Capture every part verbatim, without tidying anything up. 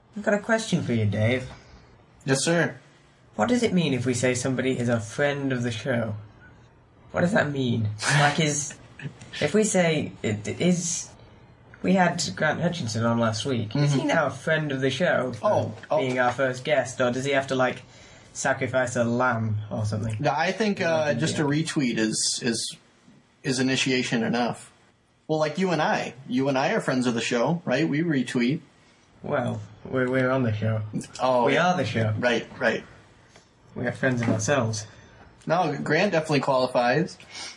I've got a question for you, Dave. Yes, sir. What does it mean if we say somebody is a friend of the show? What does that mean? Like, is... If we say... It, it is... We had Grant Hutchinson on last week. Mm-hmm. Is he now a friend of the show for oh, oh. being our first guest? Or does he have to, like, sacrifice a lamb or something? No, I think uh, just a retweet is, is, is initiation enough. Well, like you and I. You and I are friends of the show, right? We retweet. Well, we're, we're on the show. Oh, We yeah. are the show. Right, right. We're friends of ourselves. No, Grant definitely qualifies.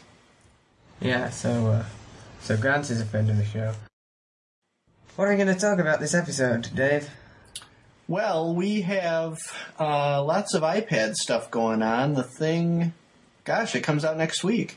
Yeah, so, uh, so Grant is a friend of the show. What are we going to talk about this episode, Dave? Well, we have uh, lots of iPad stuff going on. The thing, gosh, it comes out next week.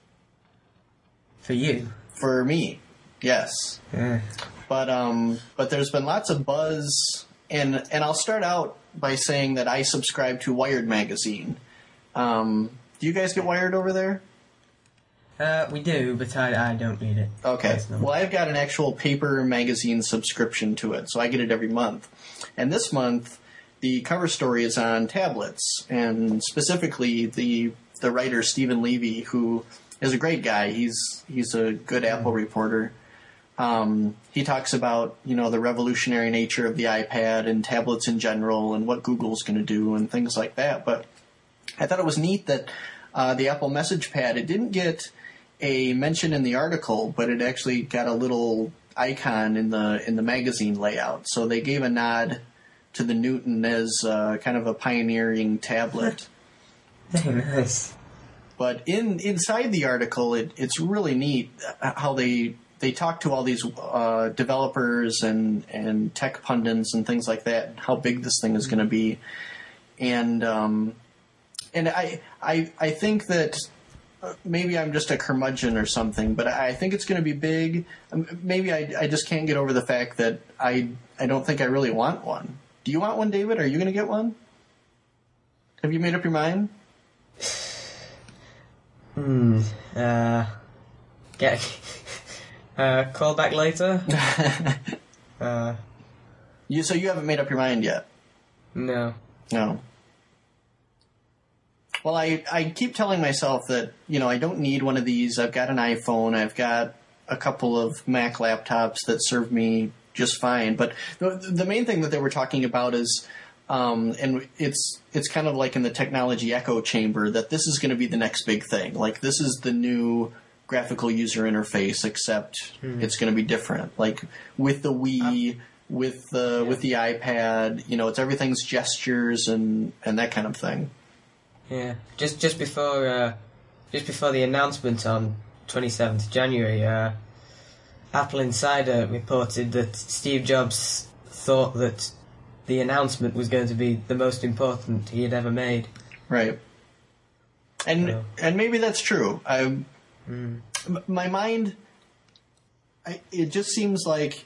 For you? For me, yes. Yeah. But um, but there's been lots of buzz, and and I'll start out by saying that I subscribe to Wired magazine. Um, do you guys get Wired over there? Uh, we do, but I, I don't read it. Okay. Well, I've got an actual paper magazine subscription to it, so I get it every month. And this month, the cover story is on tablets, and specifically the the writer Stephen Levy, who is a great guy. He's he's a good Apple reporter. Um, he talks about, you know, the revolutionary nature of the iPad and tablets in general and what Google's going to do and things like that. But I thought it was neat that uh, the Apple Message Pad, it didn't get a mention in the article, but it actually got a little icon in the in the magazine layout. So they gave a nod to the Newton as uh, kind of a pioneering tablet. Very nice. But in inside the article, it, it's really neat how they they talk to all these uh, developers and, and tech pundits and things like that, how big this thing is going to be. And um, and I I I think that maybe I'm just a curmudgeon or something, but I think it's going to be big. Maybe I, I just can't get over the fact that I I don't think I really want one. Do you want one, David? Are you going to get one? Have you made up your mind? Hmm. Uh. Get. Uh. Call back later. uh. You so you haven't made up your mind yet? No. No. Well, I, I keep telling myself that, you know, I don't need one of these. I've got an iPhone. I've got a couple of Mac laptops that serve me just fine. But the, the main thing that they were talking about is, um, and it's it's kind of like in the technology echo chamber, that this is going to be the next big thing. Like, this is the new graphical user interface, except mm. it's going to be different. Like, with the Wii, uh, with the yeah. with the iPad, you know, it's everything's gestures and, and that kind of thing. Yeah, just just before uh, just before the announcement on twenty-seventh of January, uh, Apple Insider reported that Steve Jobs thought that the announcement was going to be the most important he had ever made. Right, and so. and maybe that's true. I, mm. my mind, I, it just seems like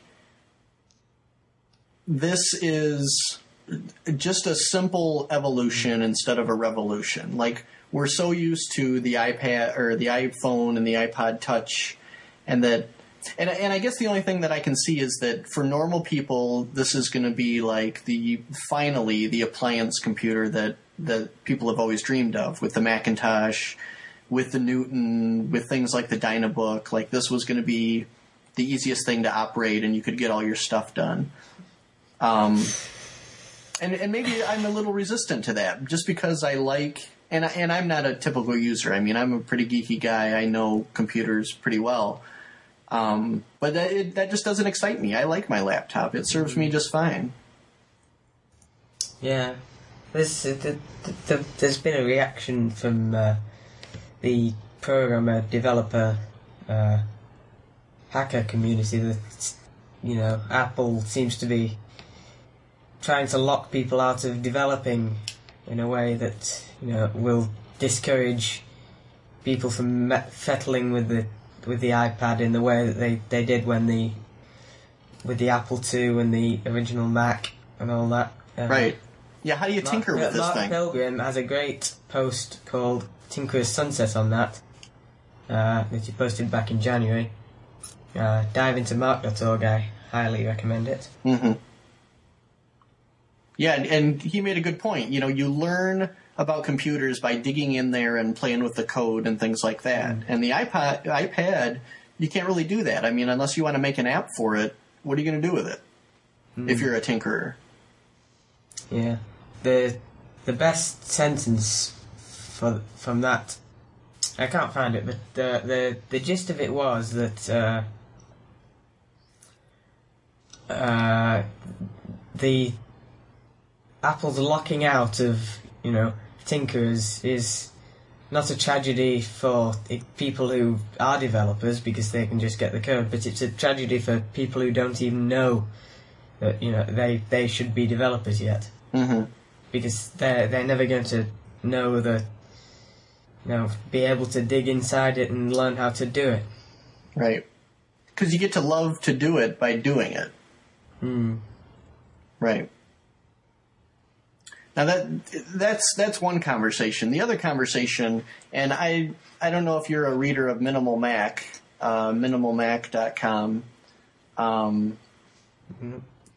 this is just a simple evolution instead of a revolution. Like, we're so used to the iPad or the iPhone and the iPod Touch, and that, and and I guess the only thing that I can see is that for normal people, this is going to be like the finally the appliance computer that that people have always dreamed of, with the Macintosh, with the Newton, with things like the Dynabook. Like, this was going to be the easiest thing to operate, and you could get all your stuff done. Um. And, and maybe I'm a little resistant to that, just because I like, and I, and I'm not a typical user. I mean, I'm a pretty geeky guy. I know computers pretty well, um, but that it, that just doesn't excite me. I like my laptop; it serves me just fine. Yeah, there's the, the, the, there's been a reaction from uh, the programmer, developer, uh, hacker community that, you know, Apple seems to be trying to lock people out of developing in a way that, you know, will discourage people from me- fettling with the with the iPad in the way that they, they did when the with the Apple two and the original Mac and all that. Um, right. Yeah. How do you tinker Mark, with this Mark thing? Pilgrim has a great post called "Tinkerer's Sunset" on that uh, that he posted back in January. Uh, dive into mark dot org. I highly recommend it. Mm-hmm. Yeah, and, and he made a good point. You know, you learn about computers by digging in there and playing with the code and things like that. Mm. And the iPod, iPad, you can't really do that. I mean, unless you want to make an app for it, what are you going to do with it mm. if you're a tinkerer? Yeah. The the best sentence for from that, I can't find it, but the the, the gist of it was that uh, uh, the Apple's locking out of, you know, tinkerers is not a tragedy for people who are developers because they can just get the code, but it's a tragedy for people who don't even know that, you know, they, they should be developers yet. Mm-hmm. Because they're, they're never going to know the, you know, be able to dig inside it and learn how to do it. Right. Because you get to love to do it by doing it. Hmm. Right. Now that that's that's one conversation. The other conversation, and I I don't know if you're a reader of Minimal Mac, uh, minimal mac dot com, um, mm-hmm.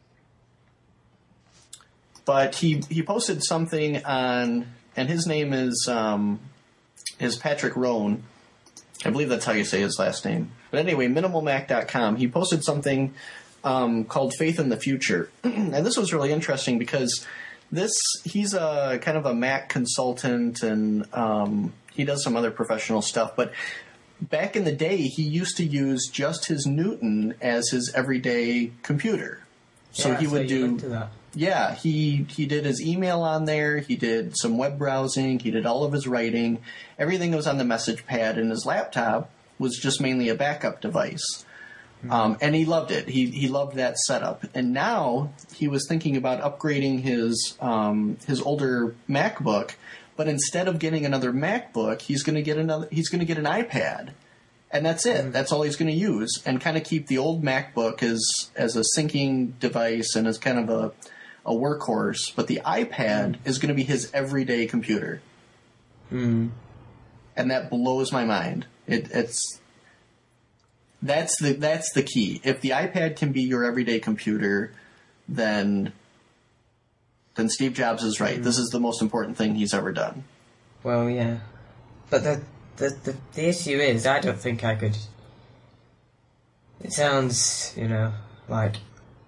but he he posted something on, and his name is um, is Patrick Rohn. I believe that's how you say his last name. But anyway, minimal mac dot com. He posted something um, called Faith in the Future, and this was really interesting because. This he's a kind of a Mac consultant, and um, he does some other professional stuff. But back in the day, he used to use just his Newton as his everyday computer. So yeah, he would so do. Into that. Yeah, he he did his email on there. He did some web browsing. He did all of his writing. Everything was on the message pad, and his laptop was just mainly a backup device. Um, and he loved it. He he loved that setup. And now he was thinking about upgrading his um, his older MacBook, but instead of getting another MacBook, he's going to get another. He's going to get an iPad, and that's it. Mm-hmm. That's all he's going to use, and kind of keep the old MacBook as as a syncing device and as kind of a a workhorse. But the iPad mm-hmm. is going to be his everyday computer, mm-hmm. and that blows my mind. It, it's That's the that's the key. If the iPad can be your everyday computer, then then Steve Jobs is right. Mm. This is the most important thing he's ever done. Well, yeah, but the the the, the issue is, I don't think I could. It sounds, you know, like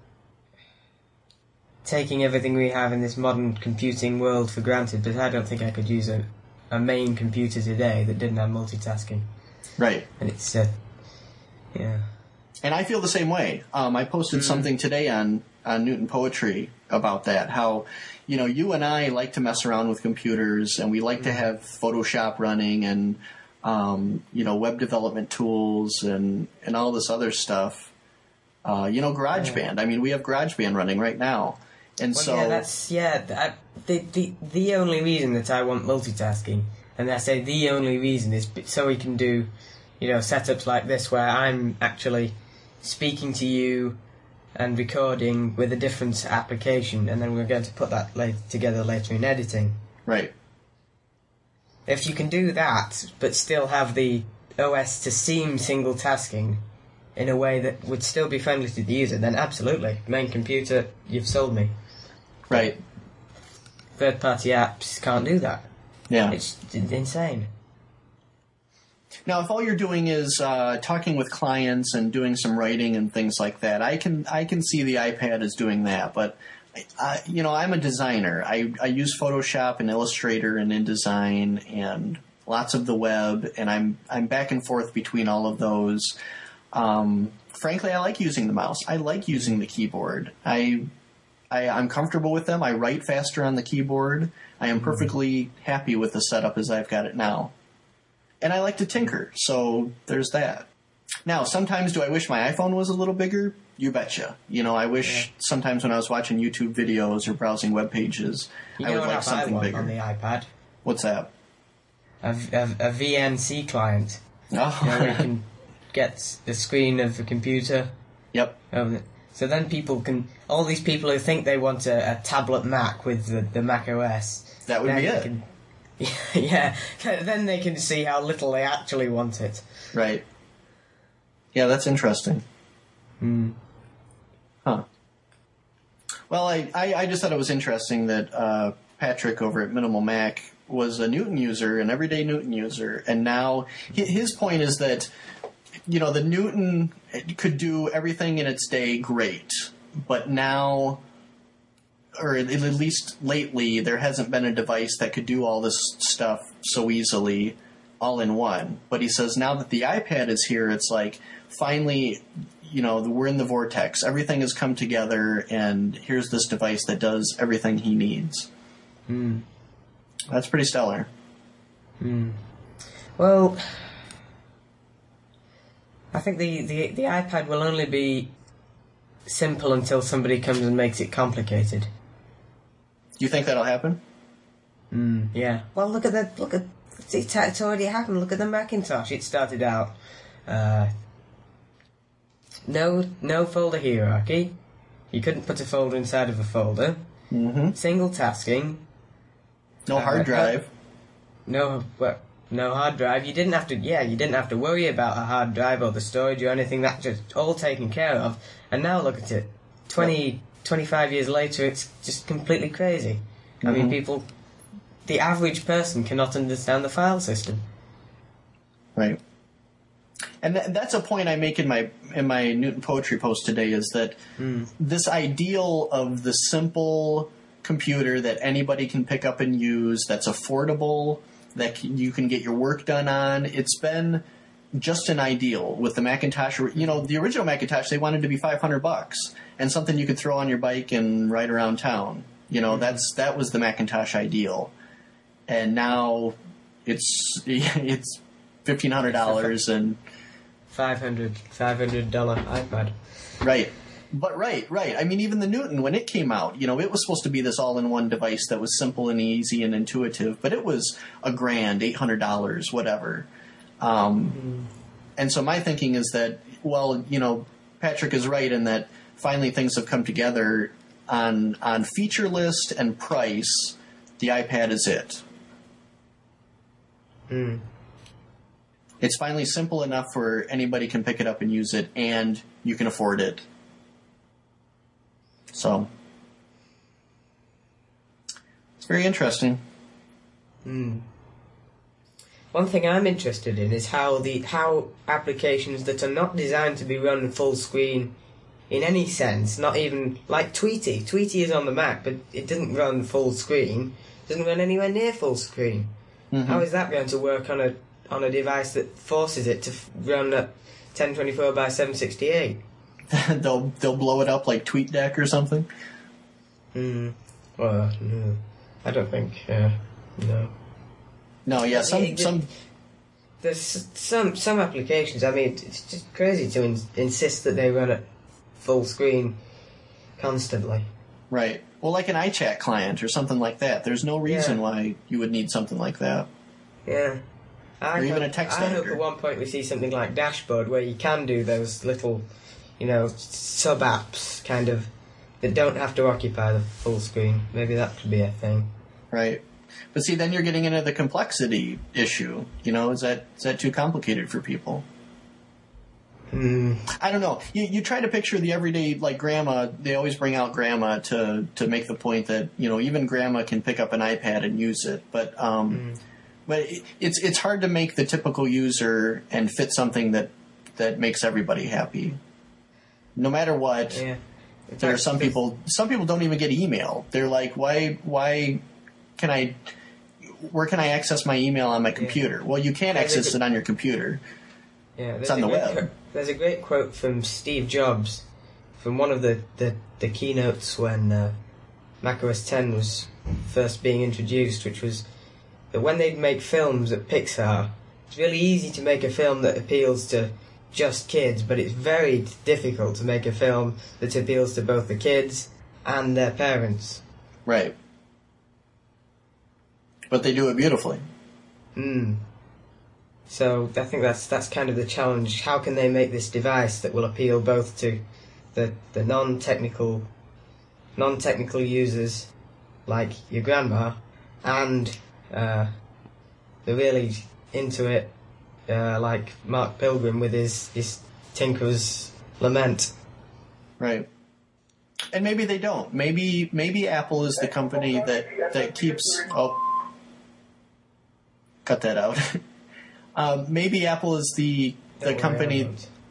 taking everything we have in this modern computing world for granted, but I don't think I could use a a main computer today that didn't have multitasking. Right. And it's. Uh, Yeah. And I feel the same way. Um, I posted mm. something today on, on Newton Poetry about that. How, you know, you and I like to mess around with computers, and we like mm. to have Photoshop running and, um, you know, web development tools and, and all this other stuff. Uh, you know, GarageBand. Yeah. I mean, we have GarageBand running right now. And well, so. Yeah, that's, yeah. I, the, the, the only reason that I want multitasking, and I say the only reason, is so we can do. You know, setups like this where I'm actually speaking to you and recording with a different application, and then we're going to put that later, together later in editing. Right. If you can do that, but still have the O S to seem single tasking in a way that would still be friendly to the user, then absolutely, main computer, you've sold me. Right. Third-party apps can't do that. Yeah. It's insane. Now, if all you're doing is uh, talking with clients and doing some writing and things like that, I can I can see the iPad as doing that. But I, you know, I'm a designer. I, I use Photoshop and Illustrator and InDesign and lots of the web, and I'm I'm back and forth between all of those. Um, frankly, I like using the mouse. I like using the keyboard. I, I I'm comfortable with them. I write faster on the keyboard. I am perfectly happy with the setup as I've got it now. And I like to tinker, so there's that. Now, sometimes do I wish my iPhone was a little bigger? You betcha. You know, I wish yeah. sometimes when I was watching YouTube videos or browsing web pages, you I know would like something I want bigger. On the iPad? What's that? A, a, a V N C client. Oh. You know, where you can get the screen of the computer. Yep. Um, so then people can... All these people who think they want a, a tablet Mac with the, the Mac O S... That would be it. Can, yeah, then they can see how little they actually want it. Right. Yeah, that's interesting. Hmm. Huh. Well, I, I, I just thought it was interesting that uh, Patrick over at Minimal Mac was a Newton user, an everyday Newton user, and now his point is that, you know, the Newton could do everything in its day great, but now, or at least lately, there hasn't been a device that could do all this stuff so easily all in one. But he says now that the iPad is here, it's like, finally, you know, we're in the vortex. Everything has come together, and here's this device that does everything he needs. Hmm. That's pretty stellar. Hmm. Well, I think the, the, the iPad will only be simple until somebody comes and makes it complicated. Do you think that'll happen? Mm, yeah. Well, look at the look at it's, it's already happened. Look at the Macintosh. It started out uh, no no folder hierarchy. You couldn't put a folder inside of a folder. Mm-hmm. Single tasking. No hard uh, drive. No, well, no hard drive. You didn't have to. Yeah, you didn't have to worry about a hard drive or the storage or anything. That's just all taken care of. And now look at it. Twenty. Yep. twenty-five years later, it's just completely crazy. Mm-hmm. I mean, people, the average person cannot understand the file system. Right. And th- that's a point I make in my in my Newton Poetry post today, is that mm. this ideal of the simple computer that anybody can pick up and use, that's affordable, that can, you can get your work done on, it's been just an ideal with the Macintosh. You know, the original Macintosh, they wanted to be five hundred bucks and something you could throw on your bike and ride around town. You know, mm-hmm. that's that was the Macintosh ideal. And now it's it's fifteen hundred dollars and five hundred dollars iPad. Right. But right, right. I mean, even the Newton, when it came out, you know, it was supposed to be this all-in-one device that was simple and easy and intuitive, but it was a grand, eight hundred dollars, whatever. Um, mm. And so my thinking is that, well, you know, Patrick is right in that finally things have come together on on feature list and price. The iPad is it. Mm. It's finally simple enough where anybody can pick it up and use it, and you can afford it. So it's very interesting. Mm. One thing I'm interested in is how the how applications that are not designed to be run full screen in any sense, not even like Tweety. Tweety is on the Mac, but it doesn't run full screen. It doesn't run anywhere near full screen. Mm-hmm. How is that going to work on a on a device that forces it to f- run at ten twenty-four by seven sixty-eight? they'll they'll blow it up like TweetDeck or something. Hmm. Well, no, I don't think. Uh, no. No, yeah, some it, it, some. There's some some applications. I mean, it's just crazy to in, insist that they run at full screen constantly. Right. Well, like an iChat client or something like that. There's no reason yeah. why you would need something like that. Yeah. I or hope, even a text I editor. hope at one point we see something like Dashboard where you can do those little, you know, sub apps kind of that don't have to occupy the full screen. Maybe that could be a thing. Right. But see, then you're getting into the complexity issue. You know, is that is that too complicated for people? Mm. I don't know. You you try to picture the everyday, like grandma. They always bring out grandma to, to make the point that, you know, even grandma can pick up an iPad and use it. But um, mm. but it, it's it's hard to make the typical user and fit something that that makes everybody happy. No matter what, yeah. there are some people. Some people don't even get email. They're like, why why can I? Where can I access my email on my computer? Yeah. Well, you can't access it on your computer. Yeah, it's on the web. Qu- there's a great quote from Steve Jobs from one of the, the, the keynotes when uh, macOS ten was first being introduced, which was that when they'd make films at Pixar, it's really easy to make a film that appeals to just kids, but it's very difficult to make a film that appeals to both the kids and their parents. Right. But they do it beautifully. Hmm. So I think that's that's kind of the challenge. How can they make this device that will appeal both to the the non-technical non-technical users like your grandma and uh, the really into it uh, like Mark Pilgrim with his his Tinker's Lament. Right. And maybe they don't. Maybe maybe Apple is the company that, that keeps... Oh, cut that out. um, maybe Apple is the the Don't company...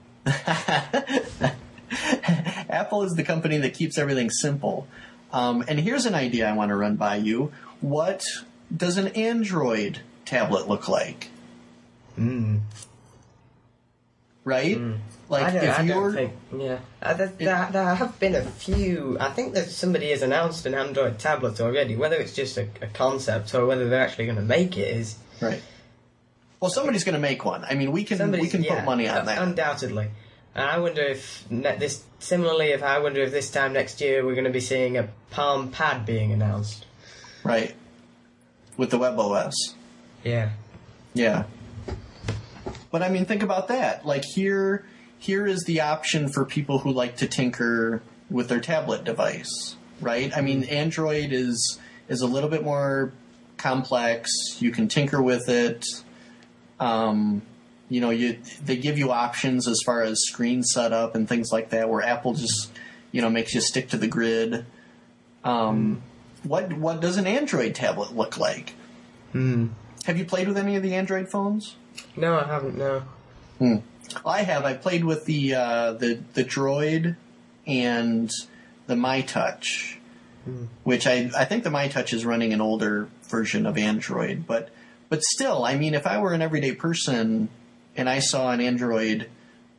Apple is the company that keeps everything simple. Um, and here's an idea I want to run by you. What does an Android tablet look like? Mm. Right? Mm. Like I don't, if I you're... don't think, yeah. Uh, there, there, there have been a few. I think that somebody has announced an Android tablet already. Whether it's just a, a concept or whether they're actually going to make it is right. Well, somebody's going to make one. I mean, we can we somebody's- can yeah, put money on that. undoubtedly. And I wonder if ne- this similarly, if I wonder if this time next year we're going to be seeing a Palm Pad being announced. Right. With the WebOS. Yeah. Yeah. But I mean, think about that. Like here, here is the option for people who like to tinker with their tablet device, right? I mean, Android is is a little bit more complex. You can tinker with it. Um, you know, you they give you options as far as screen setup and things like that, where Apple just, you know, makes you stick to the grid. Um, what what does an Android tablet look like? Hmm. Have you played with any of the Android phones? No, I haven't. No. Hmm. I have. I played with the uh, the the Droid and the MyTouch, Hmm. which I I think the MyTouch is running an older version of Android, but but still, I mean, if I were an everyday person and I saw an Android,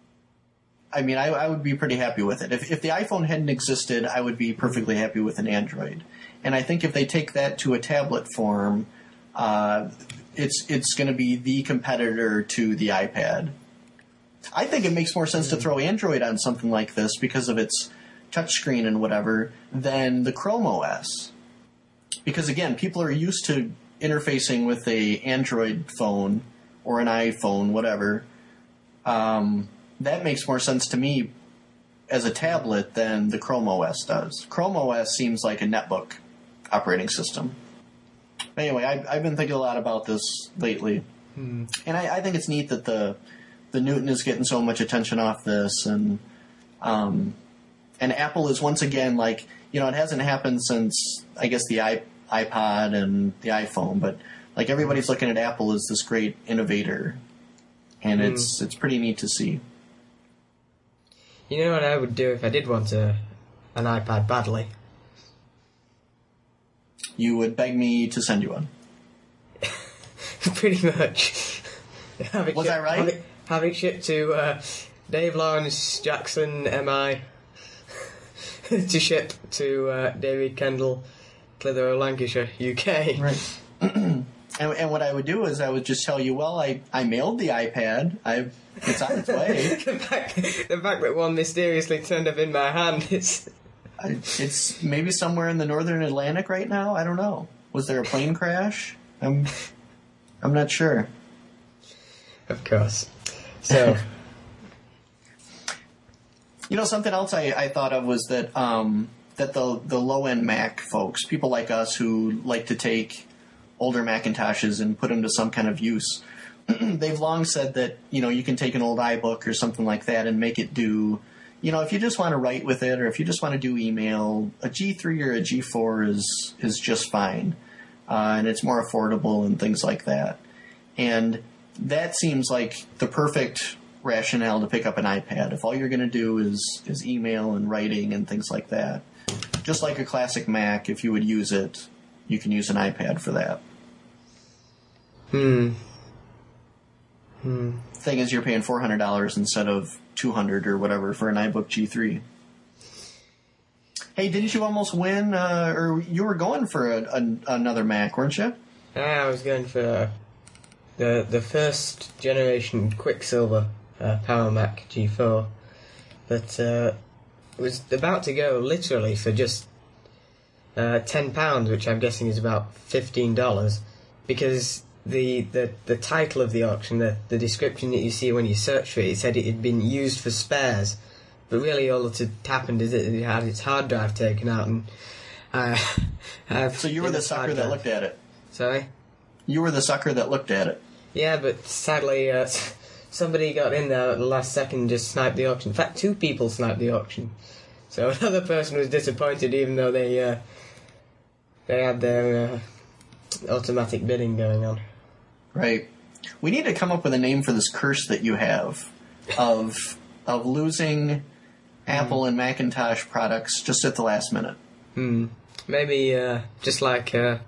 I mean, I, I would be pretty happy with it. If if the iPhone hadn't existed, I would be perfectly happy with an Android. And I think if they take that to a tablet form, uh, it's it's going to be the competitor to the iPad. I think it makes more sense to throw Android on something like this because of its touchscreen and whatever than the Chrome O S. Because again, people are used to interfacing with a Android phone or an iPhone, whatever. Um, that makes more sense to me as a tablet than the Chrome O S does. Chrome O S seems like a netbook operating system. Anyway, I've, I've been thinking a lot about this lately, Hmm. and I, I think it's neat that the the Newton is getting so much attention off this, and um, and Apple is once again like, you know, it hasn't happened since I guess the i iPod and the iPhone, but like everybody's looking at Apple as this great innovator, and Hmm. it's it's pretty neat to see. You know what I would do if I did want a an iPad badly? You would beg me to send you one. Pretty much. Have it Was shipped- I right? Have it, have it shipped to uh, Dave Lawrence Jackson M I to ship to uh, David Kendall, Clitheroe, Lancashire, U K. Right. and, and what I would do is I would just tell you, well, I, I mailed the iPad. I've it's on its way. the, fact, the fact that one mysteriously turned up in my hand is... I, it's maybe somewhere in the northern Atlantic right now. I don't know. Was there a plane crash? I'm I'm not sure. Of course. So... You know, something else I, I thought of was that um, that the the low end Mac folks, people like us who like to take older Macintoshes and put them to some kind of use, they've long said that, you know, you can take an old iBook or something like that and make it do, you know, if you just want to write with it or if you just want to do email, a G three or a G four is is just fine, uh, and it's more affordable and things like that. And that seems like the perfect rationale to pick up an iPad. If all you're going to do is is email and writing and things like that, just like a classic Mac, if you would use it, you can use an iPad for that. Hmm. Hmm. Thing is, you're paying four hundred dollars instead of two hundred dollars or whatever for an iBook G three. Hey, didn't you almost win, uh, or you were going for a, a, another Mac, weren't you? I was going for the the first generation Quicksilver uh, Power Mac G four that uh, was about to go literally for just uh, ten pounds, which I'm guessing is about fifteen dollars, because the, the, the title of the auction, the, the description that you see when you search for it, it said it had been used for spares, but really all that had happened is it had its hard drive taken out, and uh, I've So you were the sucker that looked at it. Sorry? You were the sucker that looked at it. Yeah, but sadly, uh, somebody got in there at the last second and just sniped the auction. In fact, two people sniped the auction. So another person was disappointed, even though they uh, they had their uh, automatic bidding going on. Right. We need to come up with a name for this curse that you have of of losing mm. Apple and Macintosh products just at the last minute. Hmm. Maybe uh, just like uh,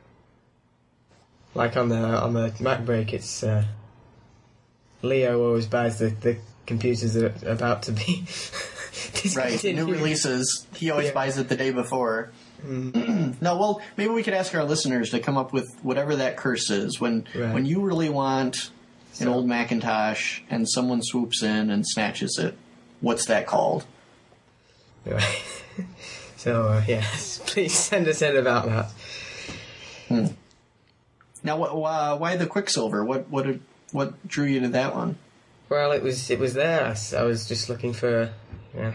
like on the on the MacBreak, it's uh, Leo always buys the, the computers that are about to be right. New releases. He always yeah. buys it the day before. Mm. No, well, maybe we could ask our listeners to come up with whatever that curse is. When right. when you really want an so. old Macintosh and someone swoops in and snatches it, what's that called? Right. So, uh, yes, please send us in about that. Hmm. Now, wh- wh- why the Quicksilver? What what what drew you to that one? Well, it was it was there. I, I was just looking for, yeah,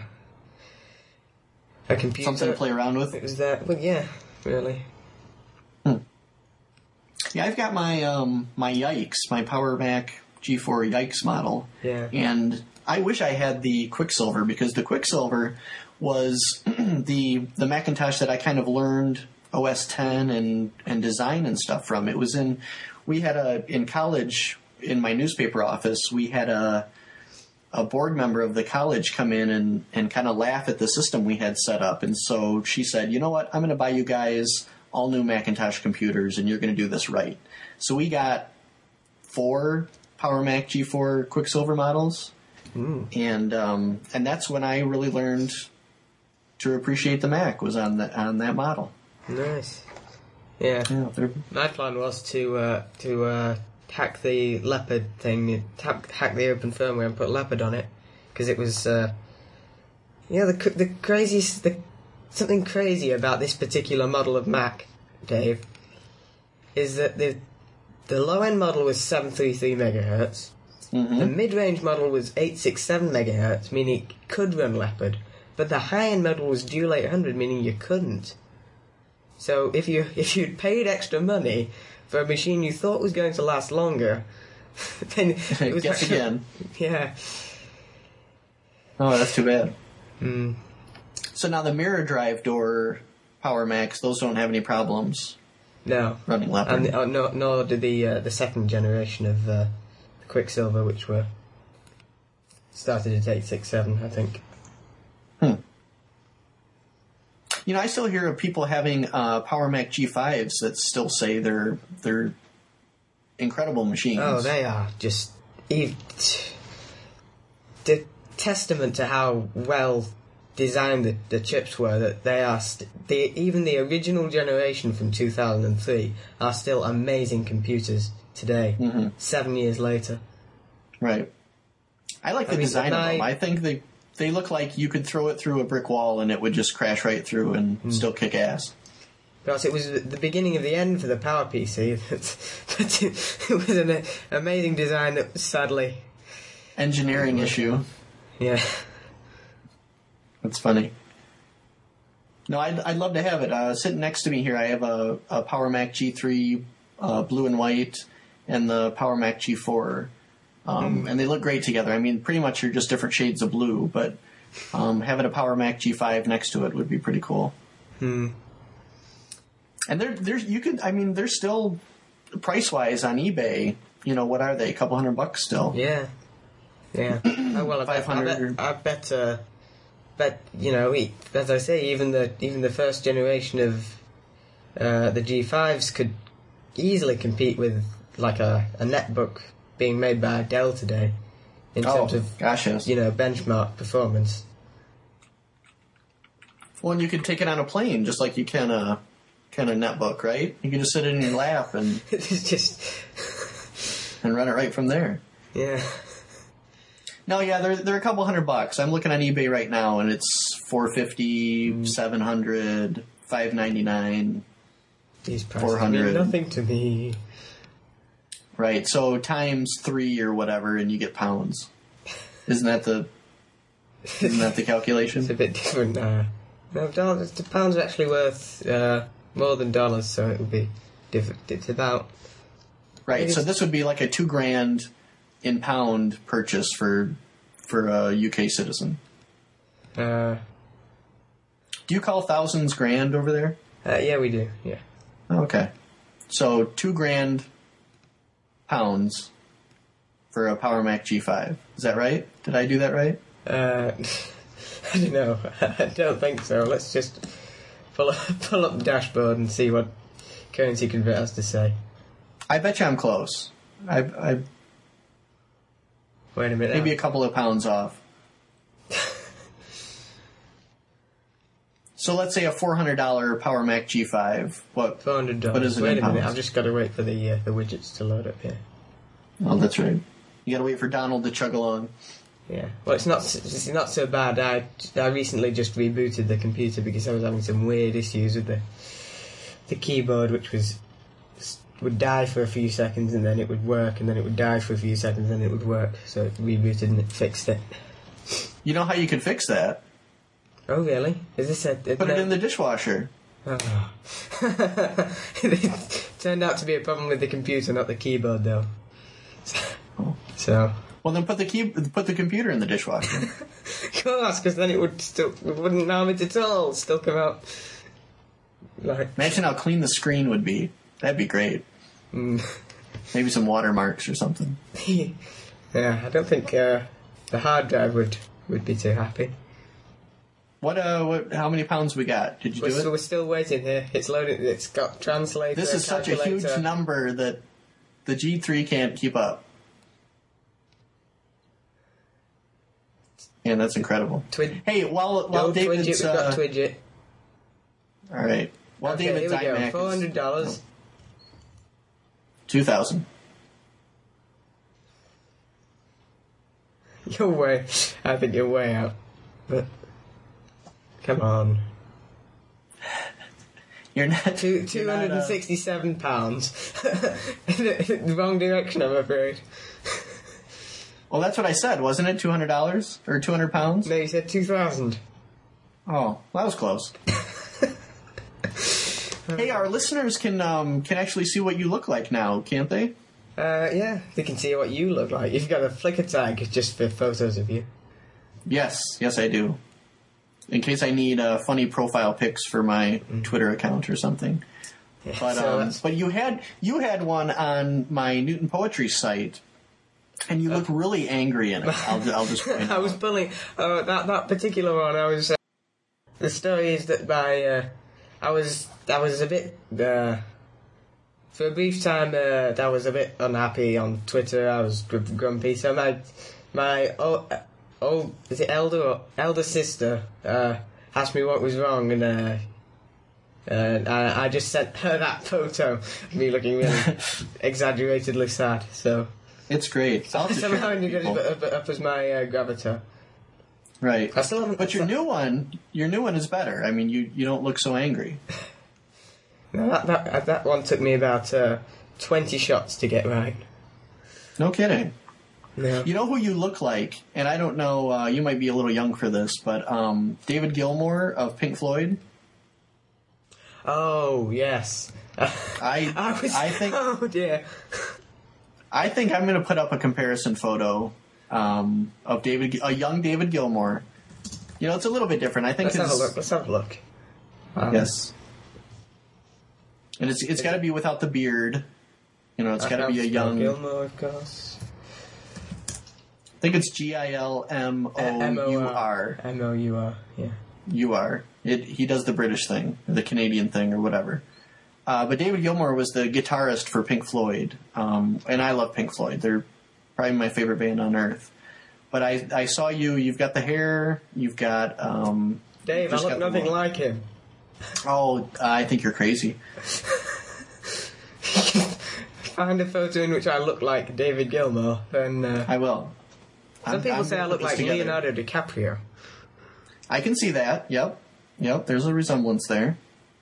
a computer. Something to play around with? It was there. Well, yeah, really. Hmm. Yeah, I've got my um, my Yikes, my Power Mac G four Yikes model. Yeah. And I wish I had the Quicksilver, because the Quicksilver was the the Macintosh that I kind of learned O S ten and, and design and stuff from. It was in, we had a, in college, in my newspaper office, we had a a board member of the college come in and, and kind of laugh at the system we had set up. And so she said, you know what, I'm going to buy you guys all new Macintosh computers, and you're going to do this right. So we got four Power Mac G four Quicksilver models. Mm. And um, and that's when I really learned to appreciate the Mac, was on that on that model. Nice. Yeah. yeah My plan was to uh, to uh, hack the Leopard thing, hack, hack the open firmware and put Leopard on it, because it was uh, yeah the the craziest the something crazy about this particular model of Mac, Dave, is that the the low end model was seven thirty-three megahertz. Mm-hmm. The mid range model was eight sixty-seven megahertz, meaning it could run Leopard. But the high-end model was dual eight hundred, meaning you couldn't. So if you if you'd paid extra money for a machine you thought was going to last longer, then it was guess actually, again. Yeah. Oh, that's too bad. Mm. So now the mirror drive door Power Macs, those don't have any problems. No. Running Leopard. And uh, no, nor did the uh, the second generation of uh, the Quicksilver, which were started at eight sixty-seven, I think. Hmm. You know, I still hear of people having uh, Power Mac G fives that still say they're they're incredible machines. Oh, they are just the testament to how well designed the, the chips were. That they are st- the even the original generation from two thousand three are still amazing computers today. Mm-hmm. Seven years later, right? I like the I mean, design of them. I think they. They look like you could throw it through a brick wall and it would just crash right through and mm. still kick ass. Because it was the beginning of the end for the PowerPC. But it was an amazing design that was sadly... Engineering issue. Yeah. That's funny. No, I'd, I'd love to have it. Uh, sitting next to me here, I have a, a Power Mac G three uh, blue and white and the Power Mac G four. Um, and they look great together. I mean, pretty much you're just different shades of blue, but um, having a Power Mac G five next to it would be pretty cool. Hmm. And there, there's you could. I mean, they're still price wise on eBay. You know, what are they? A couple hundred bucks still. Yeah. Yeah. Oh, well, I bet. I bet. I bet, uh, bet you know, as I say, even the even the first generation of uh, the G fives could easily compete with like a, a netbook being made by Dell today, in oh, terms of gosh, yes. you know, benchmark performance. Well, and you could take it on a plane just like you can a can a netbook, right? You can just sit it in your lap and it's just and run it right from there. Yeah. No, yeah, they're they're a couple hundred bucks. I'm looking on eBay right now, and it's four fifty, mm. seven hundred, five ninety nine. These prices mean nothing to me. Right, so times three or whatever, and you get pounds. Isn't that the isn't that the calculation? It's a bit different. Uh, no, dollars. The pounds are actually worth uh, more than dollars, so it would be different. It's about right. So this would be like a two grand in pound purchase for for a U K citizen. Uh, Do you call thousands grand over there? Uh, yeah, we do. Yeah. Okay. So two grand pounds for a Power Mac G five. Is that right? Did I do that right? Uh, I don't know. I don't think so. Let's just pull up, pull up the dashboard and see what Currency Convert has to say. I bet you I'm close. I, I Wait a minute. maybe a couple of pounds off. So let's say a four hundred dollars Power Mac G five. What? Four hundred dollars. What is it Wait in a minute. pounds? I've just got to wait for the uh, the widgets to load up here. Oh, that's right. You got to wait for Donald to chug along. Yeah. Well, it's not it's not so bad. I I recently just rebooted the computer because I was having some weird issues with the the keyboard, which was would die for a few seconds and then it would work, and then it would die for a few seconds and then it would work. So it rebooted and it fixed it. You know how you can fix that? Oh really? Is this a, a Put it in the dishwasher. Oh. It turned out to be a problem with the computer, not the keyboard, though. Oh. So. Well, then put the key, put the computer in the dishwasher. Of course, because then it would still it wouldn't harm it at all. It'd still come out like. Imagine how clean the screen would be. That'd be great. Mm. Maybe some watermarks or something. Yeah, I don't think uh, the hard drive would would be too happy. What? Uh, what? How many pounds we got? Did you We're, do so it? we're still waiting here. It's loaded. It's got translator. This is such a calculator. huge number that the G three can't keep up. And that's incredible. Twid- Hey, while while Go David's Twidget, we've got uh, Twidget. all right, while Okay, David's here we go. iMac Four hundred dollars. two thousand. You're way. I think you're way out. But come on. You're not Two you're two not, hundred and uh, sixty-seven pounds. in, the, in the wrong direction, I'm afraid. Well, that's what I said, wasn't it? Two hundred dollars or two hundred pounds? No, you said two thousand. Oh, that was close. Hey, our listeners can um, can actually see what you look like now, can't they? Uh, yeah, they can see what you look like. You've got a Flickr tag just for photos of you. Yes, yes, I do. In case I need uh, funny profile pics for my Mm. Twitter account or something. Yeah, But so um, that's- but you had you had one on my Newton Poetry site, and you look really angry in it. I'll, ju- I'll just. point I was out. bullying. Uh, that that particular one, I was. Uh, the story is that by uh, I was I was a bit uh, for a brief time. Uh, I was a bit unhappy on Twitter. I was gr- grumpy. So my my oh oh is it elder or elder sister uh, asked me what was wrong, and uh, uh, I, I just sent her that photo of me looking really exaggeratedly sad. So. It's great. I'll just share Somehow it I with ended people. up, up, up as my uh, gravatar. Right. I still haven't. But your new one, your new one is better. I mean, you, you don't look so angry. No, that that uh, that one took me about uh, twenty shots to get right. No kidding. No. You know who you look like, and I don't know, uh, you might be a little young for this, but um, David Gilmour of Pink Floyd. Oh yes. I I was. I think Oh dear. I think I'm going to put up a comparison photo um, of David, a young David Gilmour. You know, it's a little bit different. I think. Let's have a his- look. Let's have a look. Um, Yes. And it's it's got to be without the beard. You know, it's I got to have be a Scott young. Gilmore, of course. I think it's G I L M O U R. M O U R. Yeah. You are. It, he does the British thing, or the Canadian thing, or whatever. Uh, but David Gilmour was the guitarist for Pink Floyd, um, and I love Pink Floyd. They're probably my favorite band on earth. But I, I saw you. You've got the hair. You've got. Um, Dave, I just look got the nothing look. like him. Oh, I think you're crazy. Find a photo in which I look like David Gilmour, then. Uh, I will. some I'm- people I'm say I gonna look put this like together. Leonardo DiCaprio. I can see that. Yep. Yep. There's a resemblance there.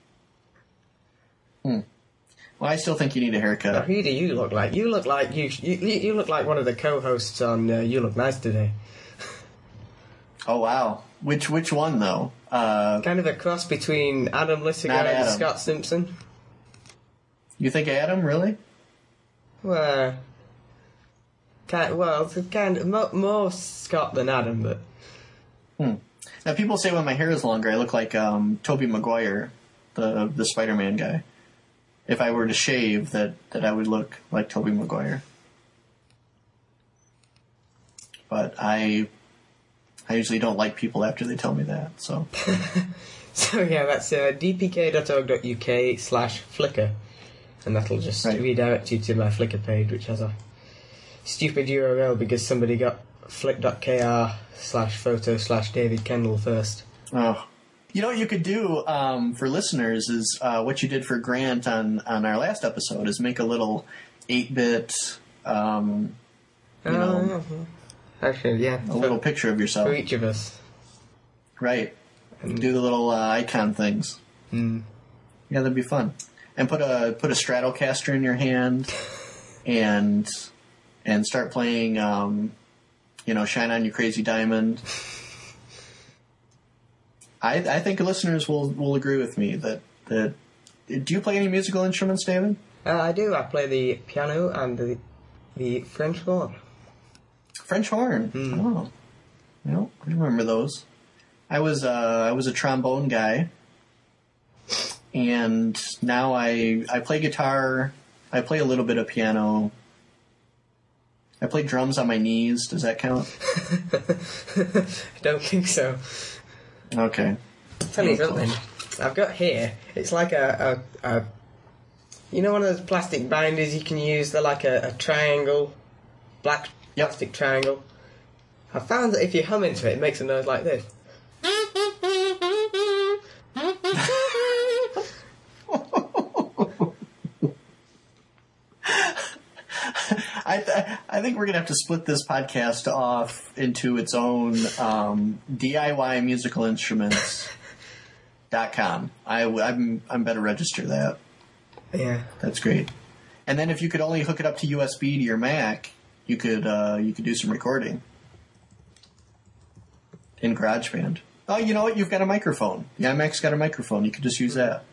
Hmm. Well, I still think you need a Now, haircut. who do you look like? You look like you. You, you look like one of the co-hosts on uh, You Look Nice Today. Oh wow. Which which one though? Uh, Kind of a cross between Adam Lissiger Not and Adam. Scott Simpson. you think Adam really? Well, kind well, it's kind of more, more Scott than Adam, but Hmm. Now, people say when my hair is longer, I look like um, Tobey Maguire, the the Spider-Man guy. If I were to shave, that, that I would look like Tobey Maguire. But I I usually don't like people after they tell me that, so... So yeah, that's uh, dpk.org.uk slash Flickr. And that'll just right. redirect you to my Flickr page, which has a stupid U R L because somebody got flick.kr slash photo slash David Kendall first. Oh. You know what you could do um, for listeners is uh, what you did for Grant on, on our last episode is make a little eight-bit, um, you oh, know... Yeah. Actually, yeah. A for, little picture of yourself. For each of us. Right. And do the little uh, icon things. Mm. Yeah, that'd be fun. And put a put a Stratocaster in your hand, and and start playing, um, you know, Shine On You Crazy Diamond. I I think listeners will, will agree with me that that. Do you play any musical instruments, David? Uh, I do. I play the piano and the the French horn. French horn. Mm. Oh, well, I remember those. I was uh, I was a trombone guy, and now I I play guitar. I play a little bit of piano. I play drums on my knees. Does that count? I don't think so. Okay. I'll tell you something. I've got here. It's like a, a, a you know, one of those plastic binders you can use. They're like a, a triangle, black yep. plastic triangle. I found that if you hum into it, it makes a noise like this. I, th- I think we're going to have to split this podcast off into its own um, D I Y musical instruments dot com. I, I'm, I'm better register that. Yeah. That's great. And then if you could only hook it up to U S B to your Mac, you could uh, you could do some recording in GarageBand. Oh, you know what? You've got a microphone. The iMac's got a microphone. You could just use that.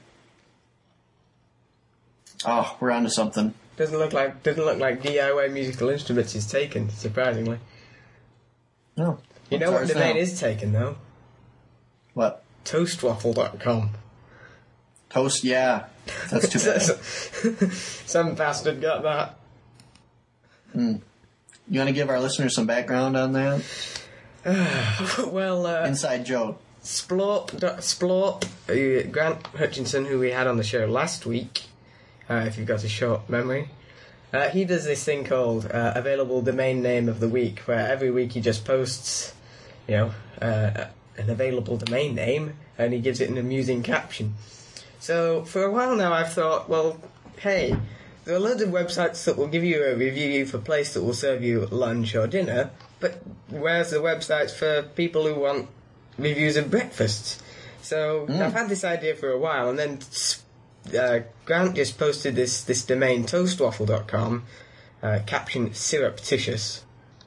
Oh, we're on to something. Doesn't look like doesn't look like D I Y musical instruments is taken, surprisingly. No. You know what domain is taken though? What? Toastwaffle dot com. Toast, yeah. That's too bad. Some bastard got that. Mm. You want to give our listeners some background on that? Well, uh, inside joke. Splort, Splort, uh, Grant Hutchinson, who we had on the show last week, uh, if you've got a short memory, uh, he does this thing called uh, Available Domain Name of the Week, where every week he just posts, you know, uh, an available domain name, and he gives it an amusing caption. So, for a while now I've thought, well, hey, there are loads of websites that will give you a review for a place that will serve you lunch or dinner, but where's the websites for people who want reviews of breakfasts? So mm. I've had this idea for a while, and then uh, Grant just posted this, this domain, toastwaffle dot com, uh, caption surreptitious.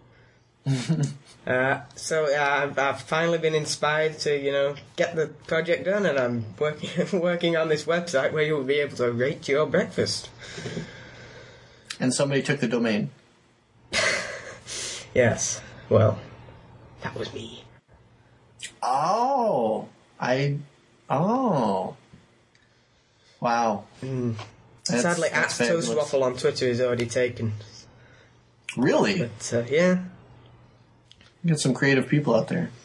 uh, so uh, I've, I've finally been inspired to, you know, get the project done, and I'm working working on this website where you'll be able to rate your breakfast. And somebody took the domain. Yes. Well, that was me. Oh, I. Oh. Wow. Mm. That's, Sadly, that's at fabulous. Toastwaffle on Twitter is already taken. Really? But uh, yeah. Get some creative people out there.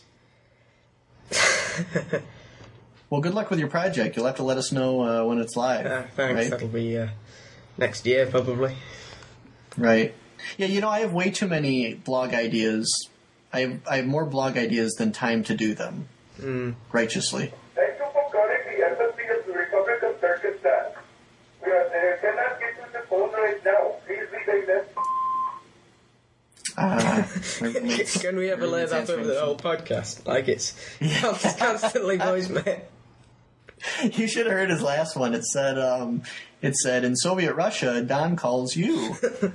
Well, good luck with your project. You'll have to let us know uh, when it's live. Uh, thanks. Right? That'll be uh, next year, probably. Right. Yeah, you know, I have way too many blog ideas. I have, I have more blog ideas than time to do them. Mm. Righteously. Thank you for calling the S S B S Republic of Turkestan. We are, uh, cannot get to the phone right now. Please leave a message. Uh, Can we ever lay that over the whole podcast? Like it's constantly voicemail. You should have heard his last one. It said, um, it said, in Soviet Russia, Don calls you.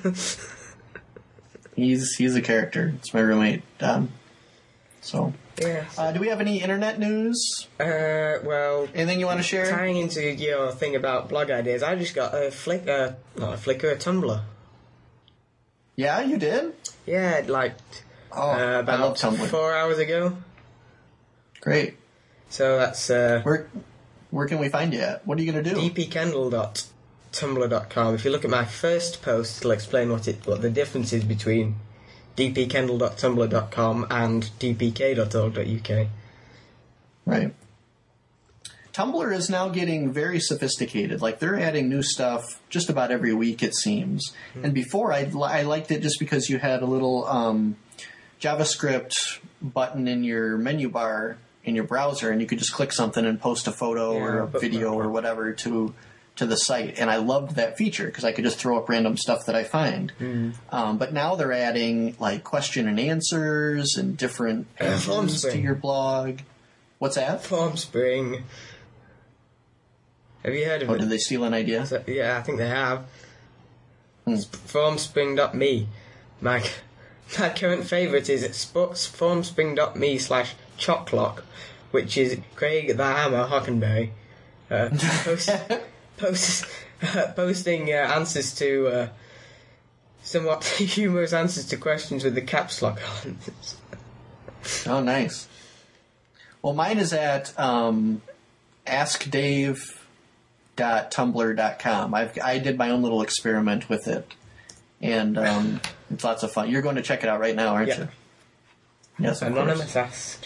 he's he's a character. It's my roommate, Don. So, yeah. Uh, do we have any internet news? Uh, well, anything you want to share? Tying into your thing about blog ideas, I just got a flick, uh, not a Flickr, a Tumblr. Yeah, you did? Yeah, like oh, uh, about I love Tumblr. four hours ago. Great. So that's uh, Where where can we find you at? What are you going to do? d p kendall dot tumblr dot com. If you look at my first post, it'll explain what it what the difference is between d p kendall dot tumblr dot com and d p k dot org dot u k. Right. Tumblr is now getting very sophisticated. Like, they're adding new stuff just about every week, it seems. Mm. And before, I, I liked it just because you had a little um, JavaScript button in your menu bar in your browser, and you could just click something and post a photo yeah, or a video or whatever to to the site. And I loved that feature because I could just throw up random stuff that I find. Mm. Um, but now they're adding, like, question and answers and different engines to your blog. What's that? Formspring. Have you heard of oh, it? Oh, did they steal an idea? So, yeah, I think they have. Hmm. Formspring dot me. My, my current favourite is formspring dot me slash chocklock, which is Craig the Hammer Hockenberry uh, post, post, uh, posting uh, answers to uh, somewhat humorous answers to questions with the caps lock on. Oh, nice. Well, mine is at um, ask dave dot tumblr dot com. I've I did my own little experiment with it, and um, it's lots of fun. You're going to check it out right now, aren't yeah. you? Yes, of Anonymous course. asked.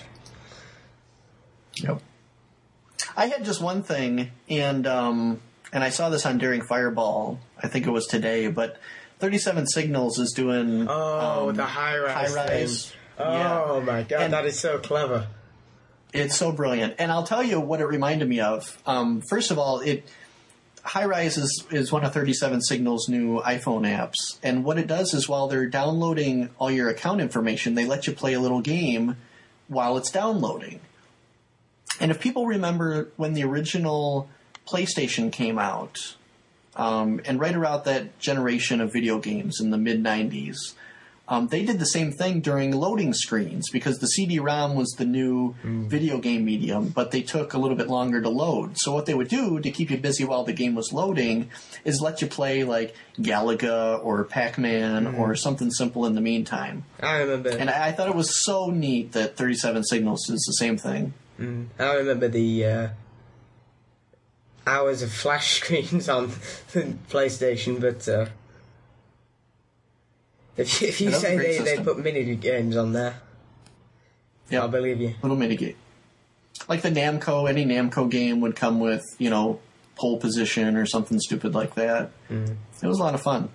Yep. I had just one thing, and um, and I saw this on Daring Fireball. I think it was today, but thirty-seven Signals is doing oh um, the high rise. High rise. Oh yeah. my god, and, that is so clever. It's so brilliant. And I'll tell you what it reminded me of. Um, first of all, it Hi-Rise is, is one of thirty-seven Signal's new iPhone apps. And what it does is while they're downloading all your account information, they let you play a little game while it's downloading. And if people remember when the original PlayStation came out, um, and right around that generation of video games in the mid nineties, Um, they did the same thing during loading screens because the C D ROM was the new mm. video game medium, but they took a little bit longer to load. So what they would do to keep you busy while the game was loading is let you play like Galaga or Pac-Man mm. or something simple in the meantime. I remember. And I, I thought it was so neat that thirty-seven Signals is the same thing. Mm. I remember the uh, hours of flash screens on PlayStation, but... Uh If you, if you say they, they put mini games on there, yep. I'll believe you. Little mini game. Like the Namco, any Namco game would come with, you know, pole position or something stupid like that. Mm. It was a lot of fun.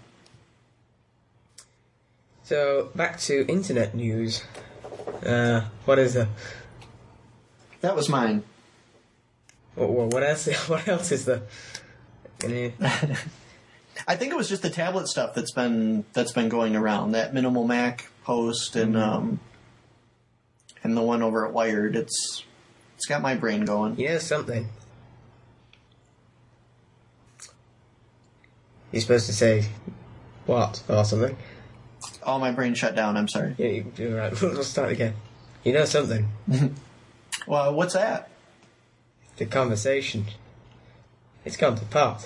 So, back to internet news. Uh, what is it? That was mine. What, what else? What else is there? Any... I think it was just the tablet stuff that's been that's been going around. That Minimal Mac post and mm-hmm. um, and the one over at Wired. It's it's got my brain going. Yeah, something. You're supposed to say what or something. Oh, my brain shut down. I'm sorry. Yeah, you're right. We'll start again. You know something. Well, what's that? The conversation. It's gone to pot.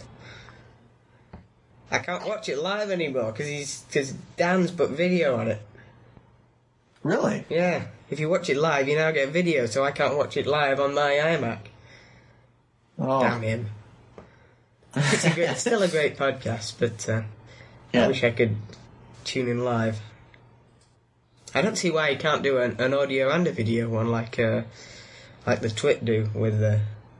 I can't watch it live anymore because he's because Dan's put video on it. Really? Yeah. If you watch it live, you now get video, so I can't watch it live on my iMac. Oh. Damn him. It's, a great, it's still a great podcast, but uh, yeah. I wish I could tune in live. I don't see why you can't do an, an audio and a video one like uh, like the Twit do with the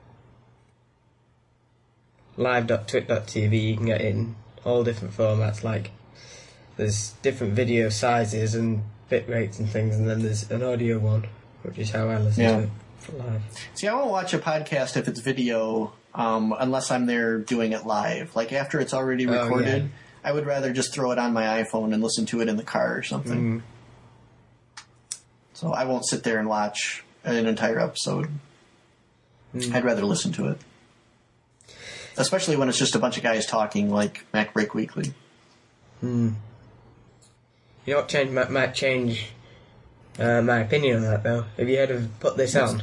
live dot twit dot t v. You can get it in all different formats, like there's different video sizes and bit rates and things, and then there's an audio one, which is how I listen yeah. to it for live. See, I won't watch a podcast if it's video um, unless I'm there doing it live. Like after it's already recorded, oh, yeah. I would rather just throw it on my iPhone and listen to it in the car or something. Mm. So I won't sit there and watch an entire episode. Mm. I'd rather listen to it. Especially when it's just a bunch of guys talking, like Mac Break Weekly. Hmm. You know what change, might, might change uh, my opinion on that, though? Have you heard of Put This On?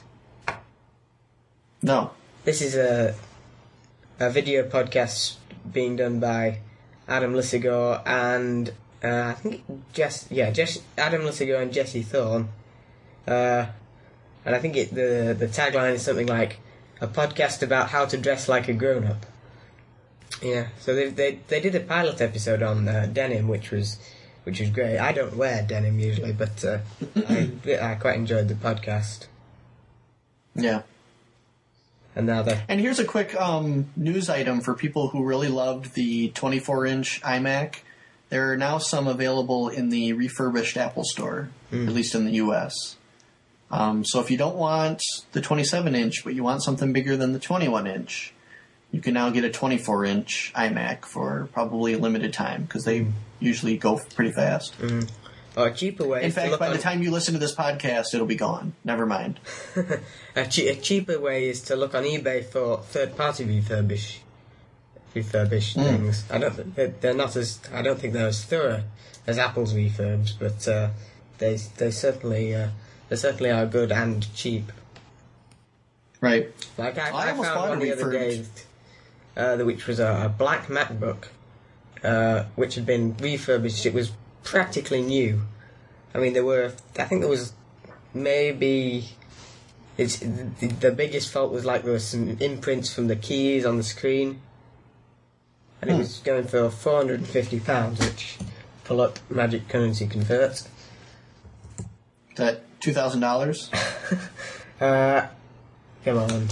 No. This is a a video podcast being done by Adam Lissigore and uh, I think Jess, yeah, Jess, Adam Lissigore and Jesse Thorne. Uh, and I think it the the tagline is something like a podcast about how to dress like a grown up. Yeah, so they they they did a pilot episode on uh, denim, which was which was great. I don't wear denim usually, but uh, I I quite enjoyed the podcast. Yeah. And now they And here's a quick um, news item for people who really loved the twenty-four inch iMac. There are now some available in the refurbished Apple Store, Mm. at least in the U S. Um, so if you don't want the twenty-seven inch, but you want something bigger than the twenty-one inch, you can now get a twenty-four inch iMac for probably a limited time, because they usually go pretty fast. Mm. Or a cheaper way. In is to fact, look by on, the time you listen to this podcast, it'll be gone. Never mind. a, che- a cheaper way is to look on eBay for third-party refurbish, refurbished Mm. things. I don't. They're, they're not as. I don't think they're as thorough as Apple's refurbs, but uh, they they certainly uh, they certainly are good and cheap. Right. Like I, I I, almost found bought one a the other day, refurbed. uh, which was a, a black MacBook, uh, which had been refurbished. It was practically new. I mean, there were. I think there was maybe. It's the, the biggest fault was like there were some imprints from the keys on the screen, and it Hmm. was going for four hundred and fifty pounds, which pull up Magic Currency converts. Is that two thousand dollars? Uh, come on.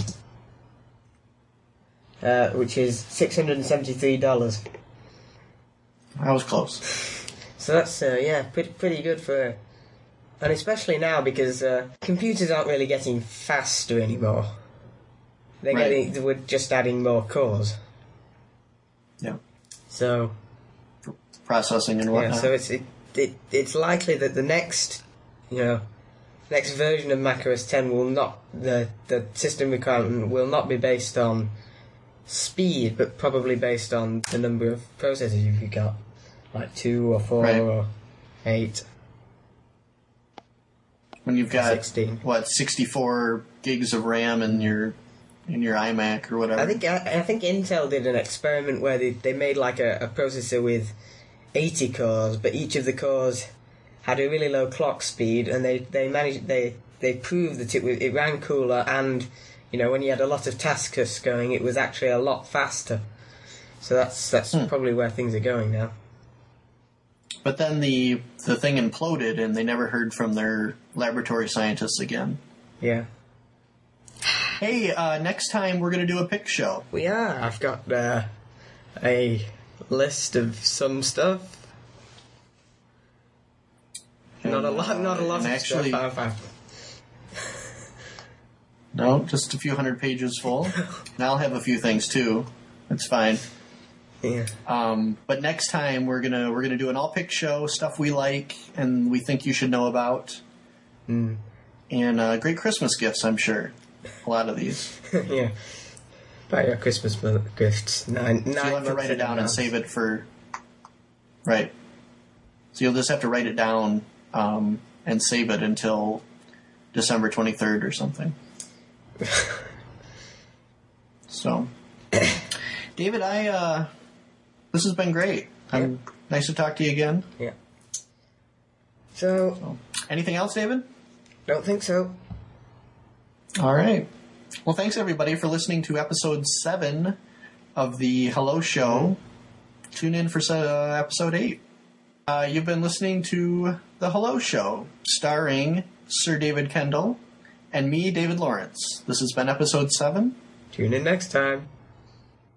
Uh, which is six hundred and seventy-three dollars. I was close. So that's uh, yeah, pretty pretty good for, and especially now because uh, computers aren't really getting faster anymore. They're Right. getting we're just adding more cores. Yeah. So Processing and yeah, whatnot. so it's it, it it's likely that the next you know next version of macOS ten will not the the system requirement will not be based on speed, but probably based on the number of processors you've got, like two or four Right. or eight. when you've got sixteen. what sixty-four gigs of RAM in your in your iMac or whatever. I think I, I think Intel did an experiment where they, they made like a, a processor with eighty cores, but each of the cores had a really low clock speed, and they, they managed they they proved that it was, it ran cooler, and you know when you had a lot of tasks going, it was actually a lot faster. So that's that's Hmm. probably where things are going now. But then the the thing imploded, and they never heard from their laboratory scientists again. Yeah, Hey, uh, next time we're going to do a pick show. we are. I've got uh, a list of some stuff. Not a lot. Not a lot And of actually- stuff. I've, I've, No, just a few hundred pages full. And I'll have a few things too. It's fine. yeah. Um, but next time we're gonna we're gonna do an all pick show, stuff we like and we think you should know about, Mm. and uh, great Christmas gifts. I'm sure a lot of these. Yeah. Buy your Christmas mo- gifts. Nine, nine So you'll have to write it down and save it for. Right. So you'll just have to write it down um, and save it until December twenty-third or something. So, David, I uh, this has been great. Um, nice to talk to you again. Yeah. So, So, anything else, David? don't think so. All right. Well, thanks everybody for listening to episode seven of the Hello Show. Tune in for uh, episode eight. Uh, you've been listening to the Hello Show, starring Sir David Kendall and me, David Lawrence. This has been episode seven. Tune in next time.